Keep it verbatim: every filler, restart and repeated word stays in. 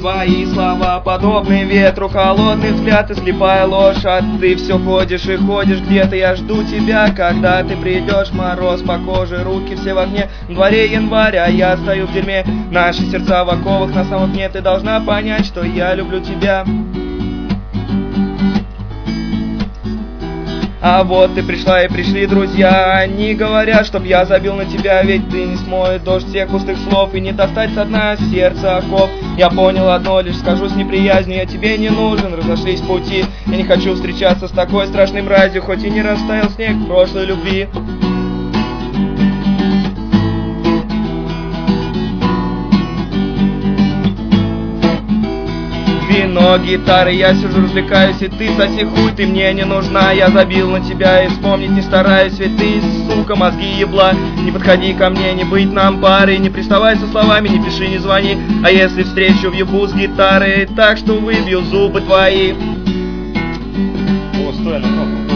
Твои слова подобны ветру, холодный взгляд и слепая ложь. А ты все ходишь и ходишь где-то, я жду тебя, когда ты придешь. Мороз по коже, руки все в огне, на дворе январь, а я стою в дерьме. Наши сердца в оковах, на самом дне ты должна понять, что я люблю тебя. А вот ты пришла и пришли друзья. Они говорят, чтоб я забил на тебя, ведь ты не смоет дождь всех пустых слов и не достать со дна сердца оков. Я понял одно, лишь скажу с неприязнью: я тебе не нужен, разошлись пути. Я не хочу встречаться с такой страшной мразью, хоть и не растаял снег прошлой любви. Вино, гитары, я сижу, развлекаюсь, и ты соси хуй, ты мне не нужна. Я забил на тебя и вспомнить не стараюсь, ведь ты, сука, мозги ебла. Не подходи ко мне, не быть нам парой, не приставай со словами, не пиши, не звони. А если встречу, въебу с гитарой, так что выбью зубы твои. О, стой, на кнопку.